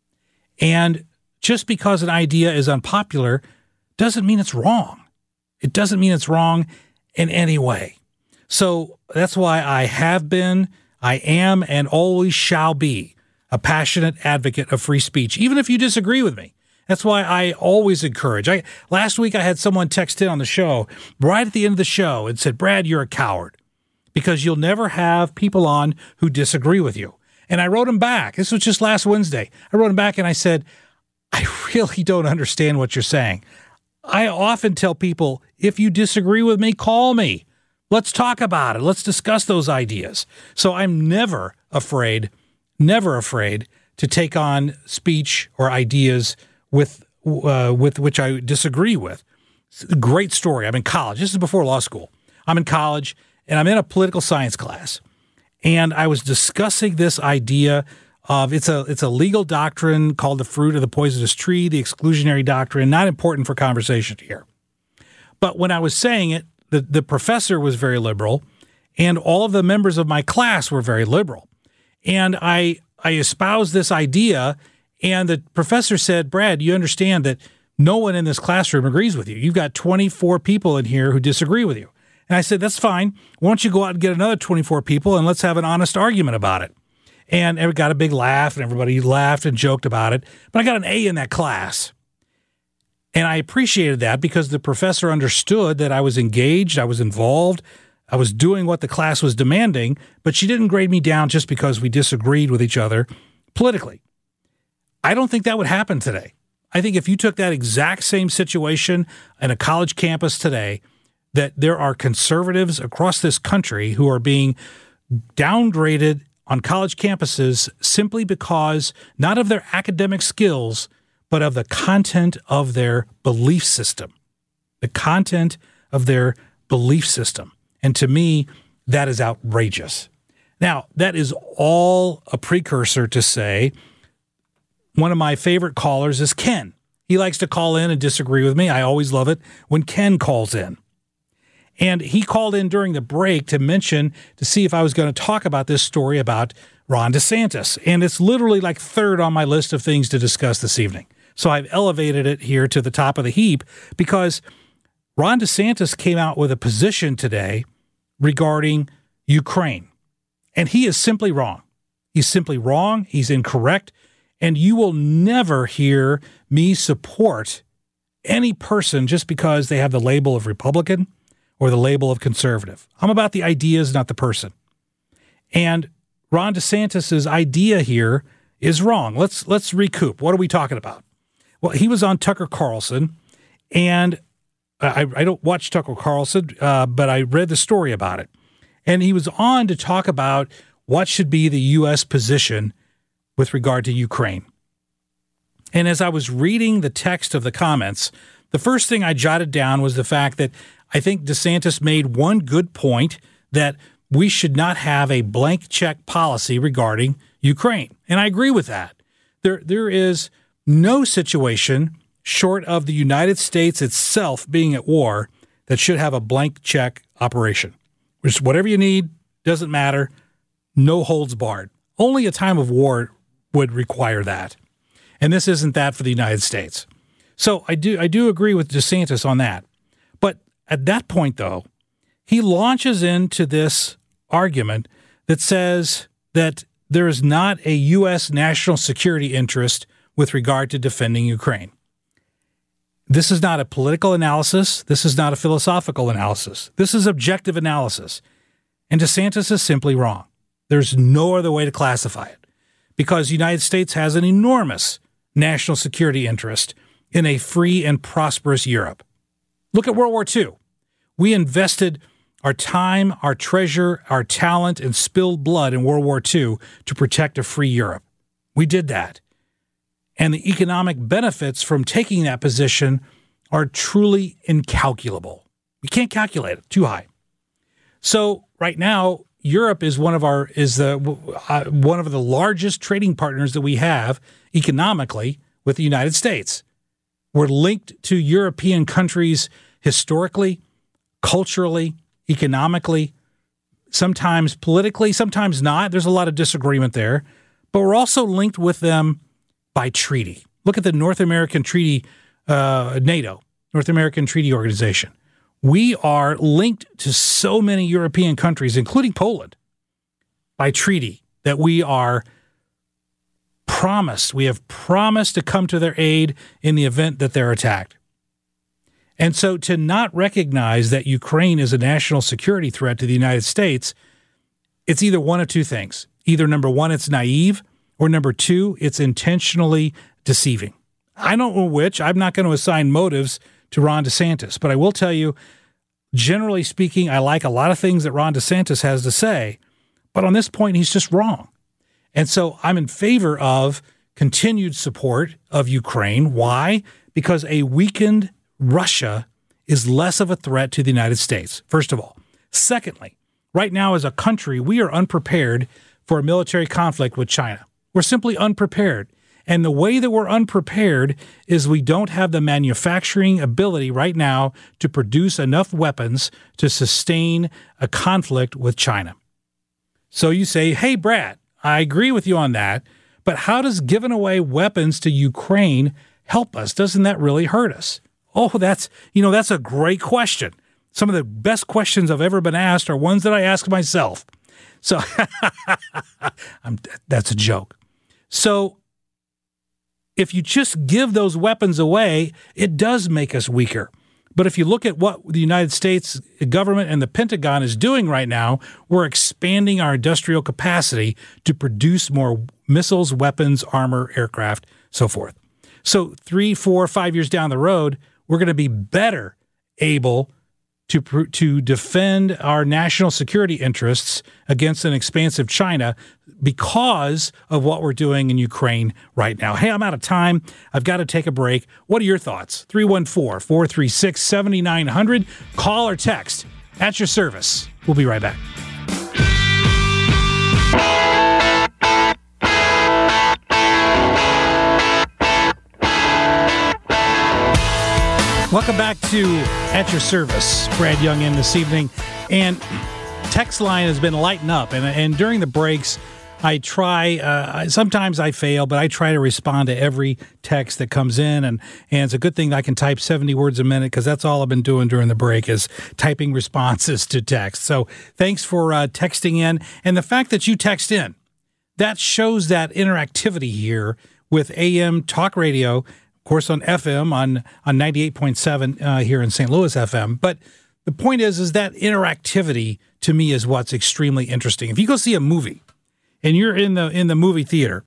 And just because an idea is unpopular doesn't mean it's wrong. It doesn't mean it's wrong in any way. So that's why I have been, I am, and always shall be a passionate advocate of free speech, even if you disagree with me. That's why I always encourage. I last week I had someone text in on the show right at the end of the show and said, "Brad, you're a coward because you'll never have people on who disagree with you." And I wrote him back. This was just last Wednesday. I wrote him back and I said, "I really don't understand what you're saying. I often tell people, if you disagree with me, call me. Let's talk about it. Let's discuss those ideas." So I'm never afraid, never afraid to take on speech or ideas with uh, with which I disagree with. It's a great story. I'm in college. This is before law school. I'm in college, and I'm in a political science class. And I was discussing this idea of it's a it's a legal doctrine called the fruit of the poisonous tree, the exclusionary doctrine, not important for conversation here. But when I was saying it, the, the professor was very liberal, and all of the members of my class were very liberal. And I I espoused this idea, and the professor said, "Brad, you understand that no one in this classroom agrees with you. You've got twenty-four people in here who disagree with you." And I said, "That's fine. Why don't you go out and get another twenty-four people, and let's have an honest argument about it." And it got a big laugh, and everybody laughed and joked about it. But I got an A in that class. And I appreciated that because the professor understood that I was engaged, I was involved, I was doing what the class was demanding, but she didn't grade me down just because we disagreed with each other politically. I don't think that would happen today. I think if you took that exact same situation in a college campus today, that there are conservatives across this country who are being downgraded on college campuses simply because not of their academic skills, but of the content of their belief system. The content of their belief system. And to me, that is outrageous. Now, that is all a precursor to say, one of my favorite callers is Ken. He likes to call in and disagree with me. I always love it when Ken calls in. And he called in during the break to mention, to see if I was going to talk about this story about Ron DeSantis. And it's literally like third on my list of things to discuss this evening. So I've elevated it here to the top of the heap because Ron DeSantis came out with a position today regarding Ukraine. And he is simply wrong. He's simply wrong. He's incorrect. And you will never hear me support any person just because they have the label of Republican or the label of conservative. I'm about the ideas, not the person. And Ron DeSantis' idea here is wrong. Let's let's recoup. What are we talking about? Well, he was on Tucker Carlson, and I, I don't watch Tucker Carlson, uh, but I read the story about it. And he was on to talk about what should be the U S position with regard to Ukraine. And as I was reading the text of the comments, the first thing I jotted down was the fact that I think DeSantis made one good point, that we should not have a blank check policy regarding Ukraine. And I agree with that. There, there is no situation short of the United States itself being at war that should have a blank check operation. Just whatever you need, doesn't matter, no holds barred. Only a time of war would require that. And this isn't that for the United States. So I do I do agree with DeSantis on that. But at that point, though, he launches into this argument that says that there is not a U S national security interest with regard to defending Ukraine. This is not a political analysis. This is not a philosophical analysis. This is objective analysis. And DeSantis is simply wrong. There's no other way to classify it, because the United States has an enormous national security interest in a free and prosperous Europe. Look at World War Two. We invested our time, our treasure, our talent, and spilled blood in World War Two to protect a free Europe. We did that. And the economic benefits from taking that position are truly incalculable. We can't calculate it, too high. So right now, Europe is one of our is the uh, one of the largest trading partners that we have economically with the United States. We're linked to European countries historically, culturally, economically, sometimes politically, sometimes not. There's a lot of disagreement there. But we're also linked with them by treaty. Look at the North American Treaty, uh, NATO, North American Treaty Organization. We are linked to so many European countries, including Poland, by treaty, that we are promised. We have promised to come to their aid in the event that they're attacked. And so to not recognize that Ukraine is a national security threat to the United States, it's either one of two things. Either number one, it's naive, or number two, it's intentionally deceiving. I don't know which. I'm not going to assign motives to Ron DeSantis, but I will tell you, generally speaking, I like a lot of things that Ron DeSantis has to say, but on this point, he's just wrong. And so I'm in favor of continued support of Ukraine. Why? Because a weakened Russia is less of a threat to the United States, first of all. Secondly, right now as a country, we are unprepared for a military conflict with China. We're simply unprepared. And the way that we're unprepared is we don't have the manufacturing ability right now to produce enough weapons to sustain a conflict with China. So you say, hey, Brad, I agree with you on that, but how does giving away weapons to Ukraine help us? Doesn't that really hurt us? Oh, that's, you know, that's a great question. Some of the best questions I've ever been asked are ones that I ask myself. So I'm, that's a joke. So if you just give those weapons away, it does make us weaker. But if you look at what the United States government and the Pentagon is doing right now, we're expanding our industrial capacity to produce more missiles, weapons, armor, aircraft, so forth. So three, four, five years down the road, we're going to be better able to to defend our national security interests against an expansive China because of what we're doing in Ukraine right now. Hey, I'm out of time. I've got to take a break. What are your thoughts? three one four, four three six, seven nine zero zero. Call or text at your service. We'll be right back. Welcome back to At Your Service. Brad Young in this evening. And text line has been lighting up. And, and during the breaks, I try, uh, sometimes I fail, but I try to respond to every text that comes in. And, and it's a good thing that I can type seventy words a minute because that's all I've been doing during the break is typing responses to text. So thanks for uh, texting in. And the fact that you text in, that shows that interactivity here with A M Talk Radio, of course, on F M, on, on ninety-eight point seven uh, here in Saint Louis F M. But the point is, is that interactivity to me is what's extremely interesting. If you go see a movie and you're in the in the movie theater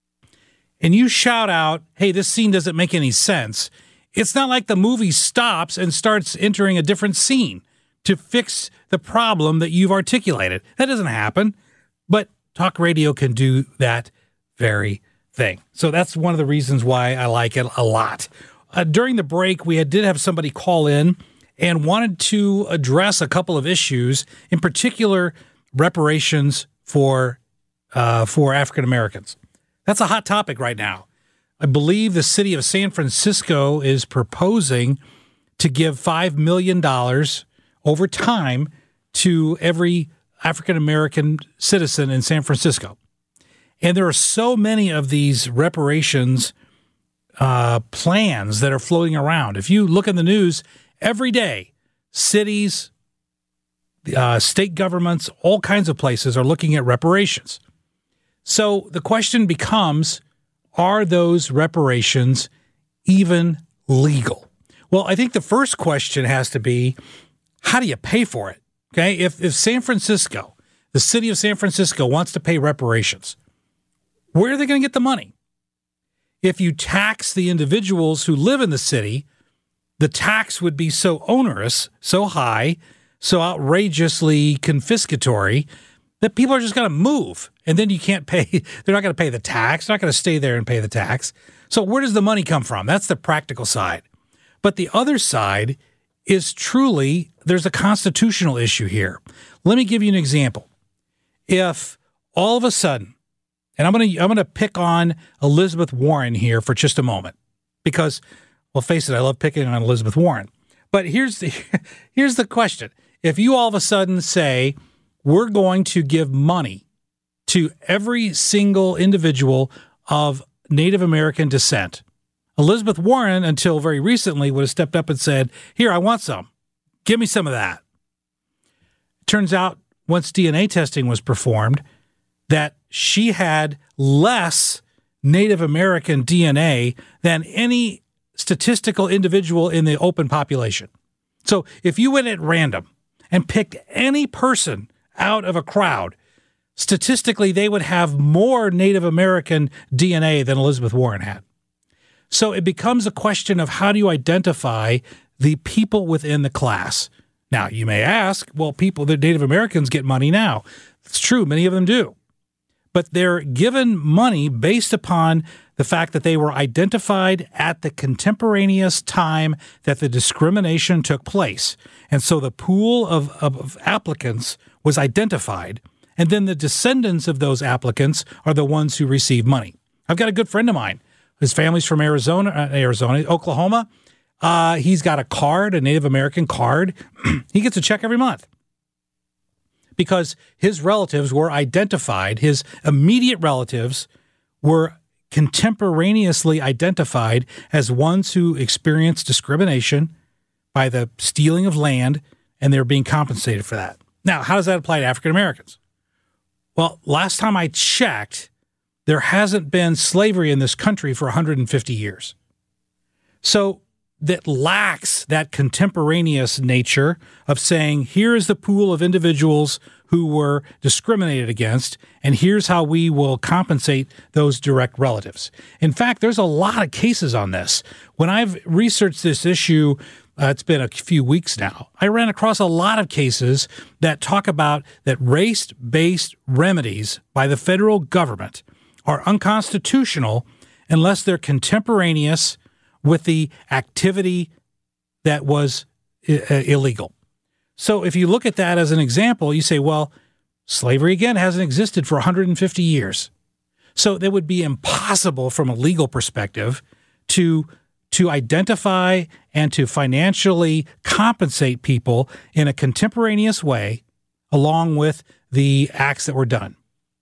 and you shout out, hey, this scene doesn't make any sense, it's not like the movie stops and starts entering a different scene to fix the problem that you've articulated. That doesn't happen. But talk radio can do that very thing. So that's one of the reasons why I like it a lot. Uh, during the break, we had, did have somebody call in and wanted to address a couple of issues, in particular reparations for uh, for African Americans. That's a hot topic right now. I believe the city of San Francisco is proposing to give five million dollars over time to every African American citizen in San Francisco. And there are so many of these reparations uh, plans that are floating around. If you look in the news every day, cities, uh, state governments, all kinds of places are looking at reparations. So the question becomes, are those reparations even legal? Well, I think the first question has to be, how do you pay for it? Okay, if, if San Francisco, the city of San Francisco wants to pay reparations, where are they going to get the money? If you tax the individuals who live in the city, the tax would be so onerous, so high, so outrageously confiscatory that people are just going to move. And then you can't pay, they're not going to pay the tax, they're not going to stay there and pay the tax. So where does the money come from? That's the practical side. But the other side is truly, there's a constitutional issue here. Let me give you an example. If all of a sudden, and I'm going to I'm going to pick on Elizabeth Warren here for just a moment because, well, face it, I love picking on Elizabeth Warren. But here's the here's the question. If you all of a sudden say, we're going to give money to every single individual of Native American descent, Elizabeth Warren, until very recently, would have stepped up and said, here, I want some. Give me some of that. Turns out, once D N A testing was performed, that she had less Native American D N A than any statistical individual in the open population. So if you went at random and picked any person out of a crowd, statistically, they would have more Native American D N A than Elizabeth Warren had. So it becomes a question of how do you identify the people within the class? Now, you may ask, well, people, the Native Americans get money now. It's true, many of them do. But they're given money based upon the fact that they were identified at the contemporaneous time that the discrimination took place. And so the pool of, of, of applicants was identified, and then the descendants of those applicants are the ones who receive money. I've got a good friend of mine. His family's from Arizona, uh, Arizona, Oklahoma. Uh, he's got a card, a Native American card. He gets a check every month because his relatives were identified. His immediate relatives were contemporaneously identified as ones who experienced discrimination by the stealing of land, and they're being compensated for that. Now, how does that apply to African Americans? Well, last time I checked, there hasn't been slavery in this country for one hundred fifty years. So that lacks that contemporaneous nature of saying, here is the pool of individuals who were discriminated against, and here's how we will compensate those direct relatives. In fact, there's a lot of cases on this. When I've researched this issue, uh, it's been a few weeks now, I ran across a lot of cases that talk about that race-based remedies by the federal government are unconstitutional unless they're contemporaneous with the activity that was I- illegal. So if you look at that as an example, you say, well, slavery, again, hasn't existed for one hundred fifty years. So it would be impossible from a legal perspective to, to identify and to financially compensate people in a contemporaneous way along with the acts that were done.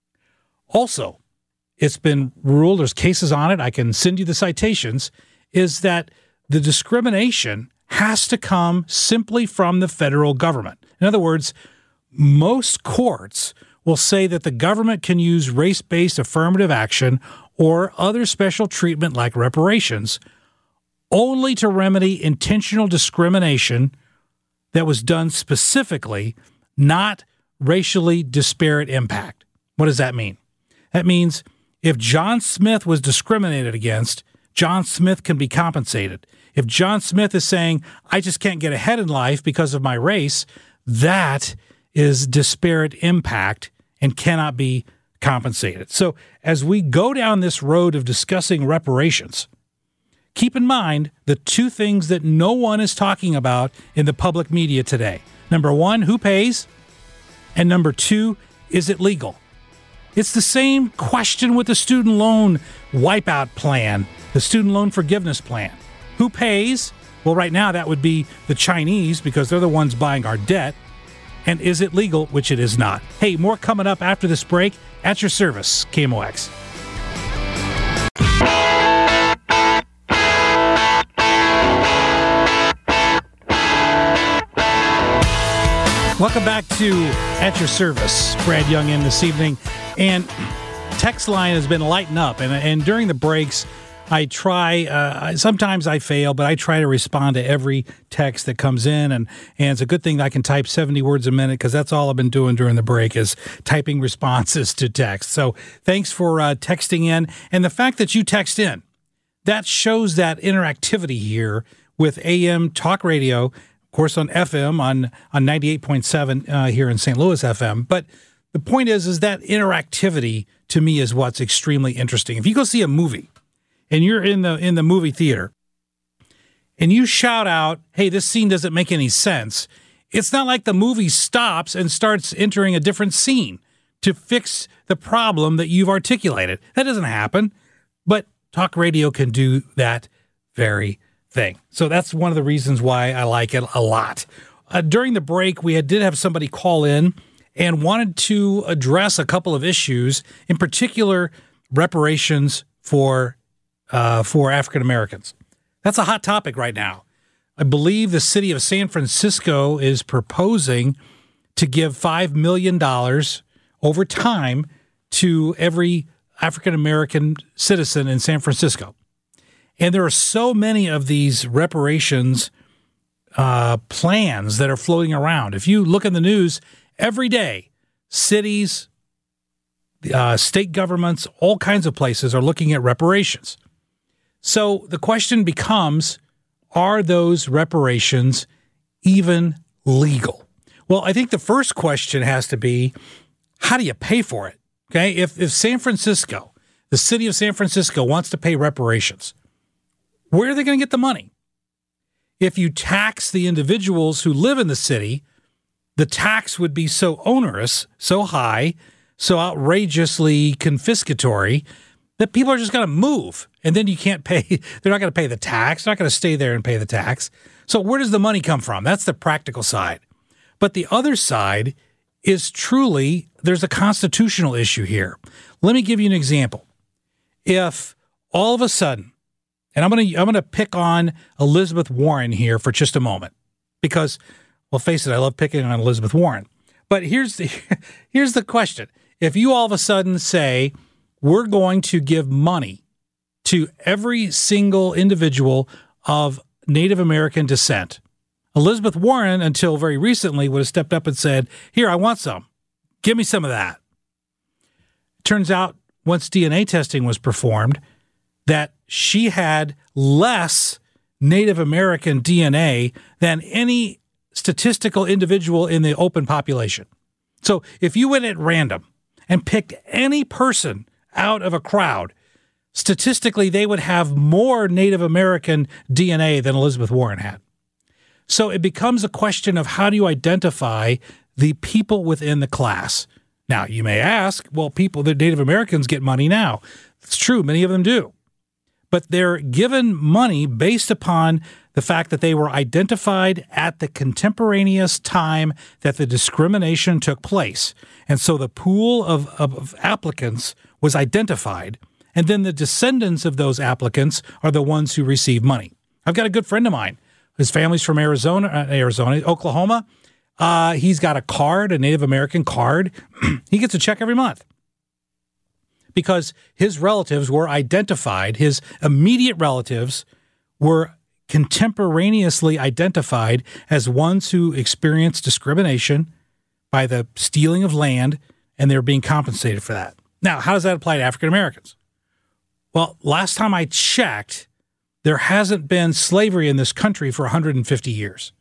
Also, it's been ruled, there's cases on it, I can send you the citations, is that the discrimination has to come simply from the federal government. In other words, most courts will say that the government can use race-based affirmative action or other special treatment like reparations only to remedy intentional discrimination that was done specifically, not racially disparate impact. What does that mean? That means if John Smith was discriminated against, John Smith can be compensated. If John Smith is saying, I just can't get ahead in life because of my race, that is disparate impact and cannot be compensated. So as we go down this road of discussing reparations, keep in mind the two things that no one is talking about in the public media today. Number one, who pays? And number two, is it legal? It's the same question with the student loan wipeout plan, the student loan forgiveness plan. Who pays? Well, right now that would be the Chinese because they're the ones buying our debt. And is it legal? Which it is not. Hey, more coming up after this break. At your service, K M O X. Welcome back to At Your Service. Brad Young in this evening. And text line has been lighting up. And, and during the breaks, I try, uh, sometimes I fail, but I try to respond to every text that comes in. And, and it's a good thing that I can type seventy words a minute because that's all I've been doing during the break is typing responses to text. So thanks for uh, texting in. And the fact that you text in, that shows that interactivity here with A M Talk Radio, of course on F M, on, on ninety-eight point seven uh, here in Saint Louis F M. But the point is, is that interactivity to me is what's extremely interesting. If you go see a movie, and you're in the in the movie theater, and you shout out, hey, this scene doesn't make any sense, it's not like the movie stops and starts entering a different scene to fix the problem that you've articulated. That doesn't happen. But talk radio can do that very thing. So that's one of the reasons why I like it a lot. Uh, during the break, we had, did have somebody call in and wanted to address a couple of issues, in particular reparations for Uh, for African Americans. That's a hot topic right now. I believe the city of San Francisco is proposing to give five million dollars over time to every African American citizen in San Francisco. And there are so many of these reparations uh, plans that are floating around. If you look in the news every day, cities, uh, state governments, all kinds of places are looking at reparations. So the question becomes, are those reparations even legal? Well, I think the first question has to be, how do you pay for it? Okay, if, if San Francisco, the city of San Francisco wants to pay reparations, where are they going to get the money? If you tax the individuals who live in the city, the tax would be so onerous, so high, so outrageously confiscatory that people are just going to move, and then you can't pay. They're not going to pay the tax. They're not going to stay there and pay the tax. So where does the money come from? That's the practical side. But the other side is truly, there's a constitutional issue here. Let me give you an example. If all of a sudden, and I'm going to I'm going to pick on Elizabeth Warren here for just a moment, because, well, face it, I love picking on Elizabeth Warren. But here's the here's the question. If you all of a sudden say, we're going to give money to every single individual of Native American descent. Elizabeth Warren, until very recently, would have stepped up and said, here, I want some. Give me some of that. Turns out, once D N A testing was performed, that she had less Native American D N A than any statistical individual in the open population. So if you went at random and picked any person out of a crowd, statistically, they would have more Native American D N A than Elizabeth Warren had. So it becomes a question of how do you identify the people within the class? Now, you may ask, well, people, the Native Americans get money now. It's true, many of them do. But they're given money based upon the fact that they were identified at the contemporaneous time that the discrimination took place. And so the pool of, of, of applicants was identified, and then the descendants of those applicants are the ones who receive money. I've got a good friend of mine. His family's from Arizona, uh, Arizona, Oklahoma. Uh, he's got a card, a Native American card. He gets a check every month because his relatives were identified. His immediate relatives were contemporaneously identified as ones who experienced discrimination by the stealing of land, and they're being compensated for that. Now, how does that apply to African Americans? Well, last time I checked, there hasn't been slavery in this country for one hundred fifty years.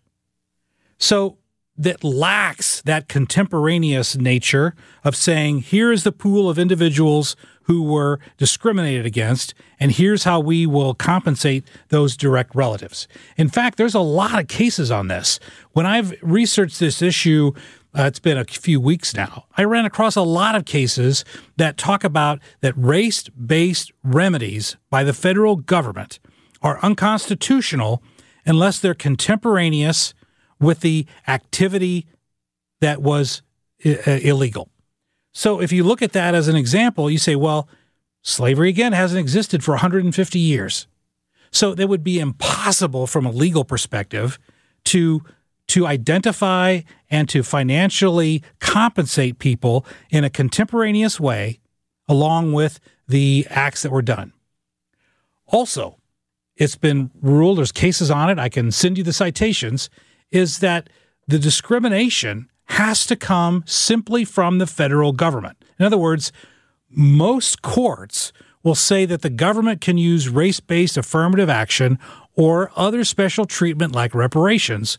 So that lacks that contemporaneous nature of saying, here is the pool of individuals who were discriminated against, and here's how we will compensate those direct relatives. In fact, there's a lot of cases on this. When I've researched this issue, uh, it's been a few weeks now, I ran across a lot of cases that talk about that race-based remedies by the federal government are unconstitutional unless they're contemporaneous with the activity that was I- illegal. So if you look at that as an example, you say, well, slavery, again, hasn't existed for one hundred fifty years. So it would be impossible from a legal perspective to, to identify and to financially compensate people in a contemporaneous way along with the acts that were done. Also, it's been ruled, there's cases on it, I can send you the citations, is that the discrimination has to come simply from the federal government. In other words, most courts will say that the government can use race-based affirmative action or other special treatment like reparations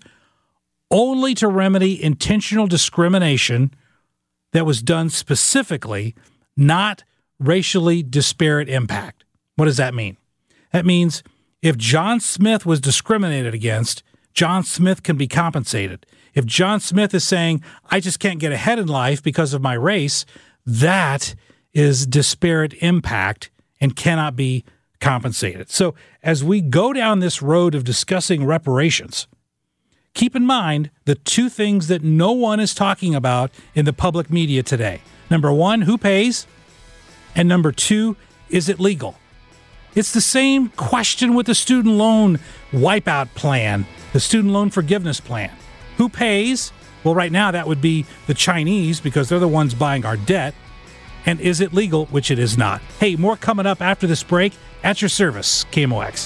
only to remedy intentional discrimination that was done specifically, not racially disparate impact. What does that mean? That means if John Smith was discriminated against, John Smith can be compensated. If John Smith is saying, I just can't get ahead in life because of my race, that is disparate impact and cannot be compensated. So as we go down this road of discussing reparations, keep in mind the two things that no one is talking about in the public media today. Number one, who pays? And number two, is it legal? It's the same question with the student loan wipeout plan, the student loan forgiveness plan. Who pays? Well, right now that would be the Chinese because they're the ones buying our debt. And is it legal? Which it is not. Hey, more coming up after this break. At your service, K M O X.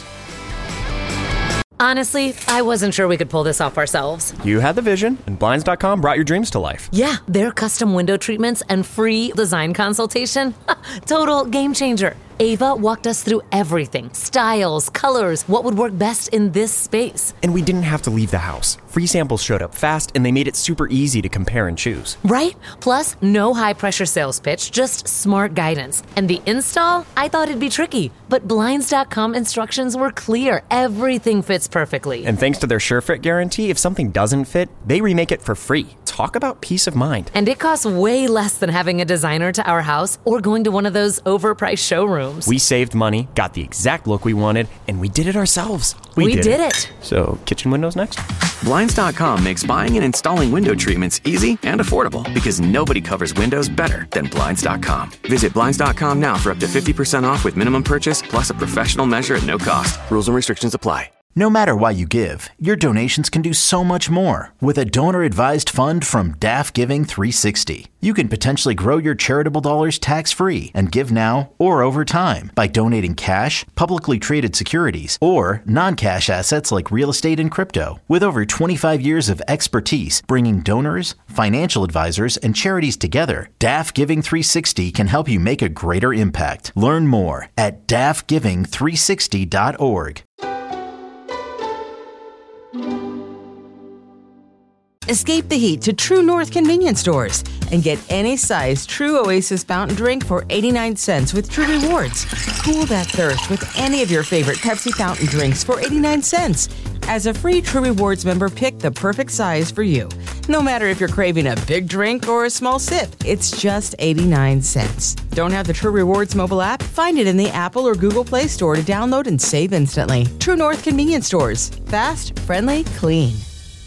Honestly, I wasn't sure we could pull this off ourselves. You had the vision, and Blinds dot com brought your dreams to life. Yeah, their custom window treatments and free design consultation. Total game changer. Ava walked us through everything. Styles, colors, what would work best in this space. And we didn't have to leave the house. Free samples showed up fast, and they made it super easy to compare and choose. Right? Plus, no high-pressure sales pitch, just smart guidance. And the install? I thought it'd be tricky. But Blinds dot com instructions were clear. Everything fits perfectly. And thanks to their SureFit guarantee, if something doesn't fit, they remake it for free. Talk about peace of mind. And it costs way less than having a designer to our house or going to one of those overpriced showrooms. We saved money, got the exact look we wanted, and we did it ourselves. We, we did, did it. it. So, kitchen windows next? Blinds dot com makes buying and installing window treatments easy and affordable because nobody covers windows better than Blinds dot com. Visit Blinds dot com now for up to fifty percent off with minimum purchase plus a professional measure at no cost. Rules and restrictions apply. No matter why you give, your donations can do so much more with a donor-advised fund from D A F Giving three sixty. You can potentially grow your charitable dollars tax-free and give now or over time by donating cash, publicly traded securities, or non-cash assets like real estate and crypto. With over twenty-five years of expertise bringing donors, financial advisors, and charities together, D A F Giving three sixty can help you make a greater impact. Learn more at D A F giving three sixty dot org. Escape the heat to True North convenience stores and get any size True Oasis fountain drink for eighty-nine cents with True Rewards. Cool that thirst with any of your favorite Pepsi fountain drinks for eighty-nine cents. As a free True Rewards member, pick the perfect size for you. No matter if you're craving a big drink or a small sip, it's just eighty-nine cents. Don't have the True Rewards mobile app? Find it in the Apple or Google Play Store to download and save instantly. True North convenience stores. Fast, friendly, clean.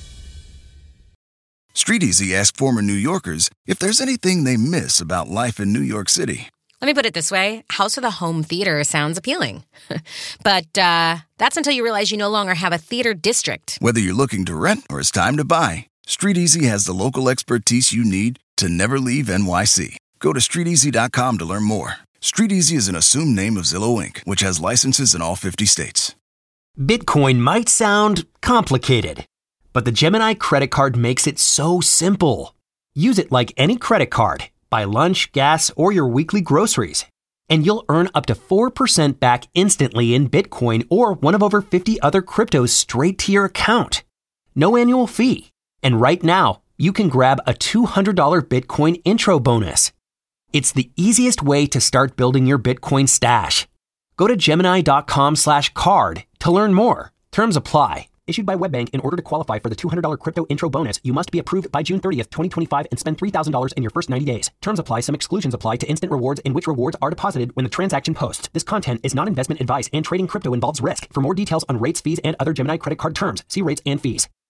StreetEasy asked former New Yorkers if there's anything they miss about life in New York City. Let me put it this way. House with a home theater sounds appealing. But uh, that's until you realize you no longer have a theater district. Whether you're looking to rent or it's time to buy, StreetEasy has the local expertise you need to never leave N Y C. Go to street easy dot com to learn more. StreetEasy is an assumed name of Zillow Incorporated, which has licenses in all fifty states. Bitcoin might sound complicated, but the Gemini credit card makes it so simple. Use it like any credit card. Buy lunch, gas, or your weekly groceries, and you'll earn up to four percent back instantly in Bitcoin or one of over fifty other cryptos straight to your account. No annual fee. And right now, you can grab a two hundred dollars Bitcoin intro bonus. It's the easiest way to start building your Bitcoin stash. Go to Gemini dot com slash card to learn more. Terms apply. Issued by WebBank. In order to qualify for the two hundred dollars crypto intro bonus, you must be approved by June thirtieth, twenty twenty-five and spend three thousand dollars in your first ninety days. Terms apply. Some exclusions apply to instant rewards in which rewards are deposited when the transaction posts. This content is not investment advice and trading crypto involves risk. For more details on rates, fees, and other Gemini credit card terms, see rates and fees.